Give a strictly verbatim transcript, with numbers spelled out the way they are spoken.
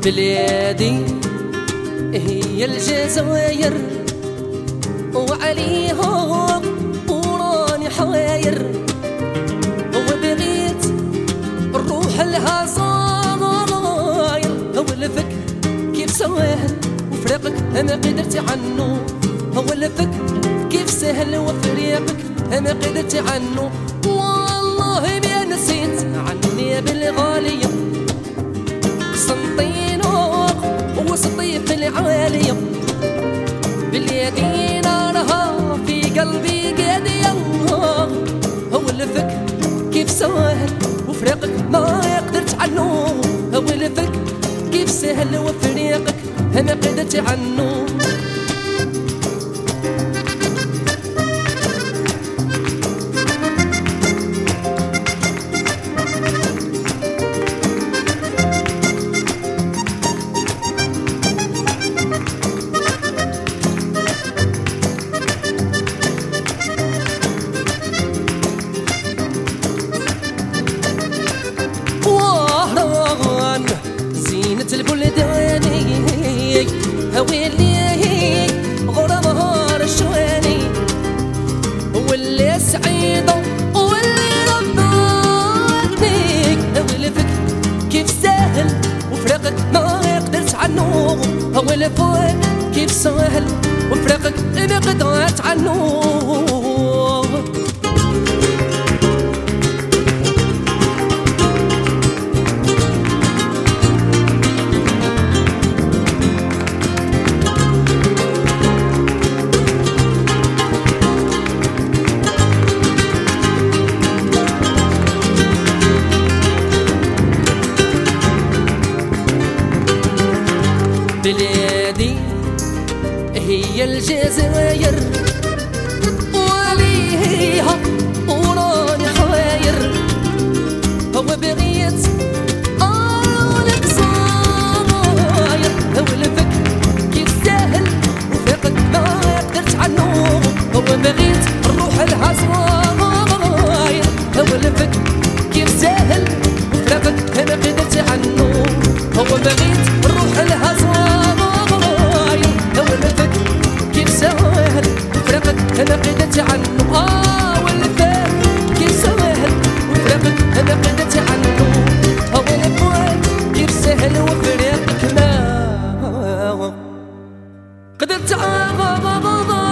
بلادي هي الجزائر وعليها وراني حواير، وبغيت نروح لها صاير. هو الفكر كيف سواهل وفراقك ما قدرت عنه، هو الفكر كيف سهل وفراقك ما قدرت عنه. والله ما نسيت عني بالغالية سنطينوق وسطيف العالية. بلادي نارها في قلبي قادية، هو الفكر كيف سهل وفراقك ما قدرت عنه، هو الفكر كيف سهل وفراقك ما قدرت عنه. البلداني هويلي غرامها رشواني، واللي سعيدة واللي رباني. هو الفكر كيف سهل وفراقك ما قدرت عنه، هو الفكر كيف سهل وفراقك ما قدرت عنه. بلادي هي الجزائر وعليها وراني حواير، هو بغيت أقولك صاير. هو الفكر كيف سهل وفراقك ما قدرت عنه، هو بغيت نروح لها صاير. هو الفكر كيف سهل وفراقك ما قدرت عنه، هو بغيت نروح لها صاير. أنا قدرت عنه، آه والفكر كيف سهل وفراقك أنا قدرت عنه، هو الفكر كيف سهل وفراقك ما قدرت عنه.